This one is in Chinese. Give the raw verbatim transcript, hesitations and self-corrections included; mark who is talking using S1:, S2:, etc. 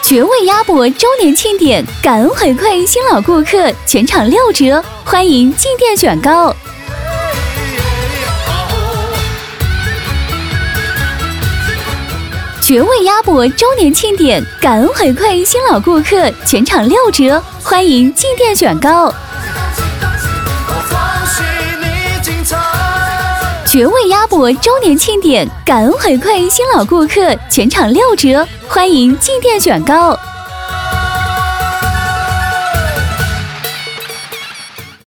S1: 绝味鸭脖周年庆典，感恩回馈新老顾客，全场六折，欢迎进店选购。绝味鸭脖周年庆典，感恩回馈新老顾客，全场六折，欢迎进店选购。绝味鸭脖周年庆典，感恩回馈新老顾客，全场六折，欢迎进店选购。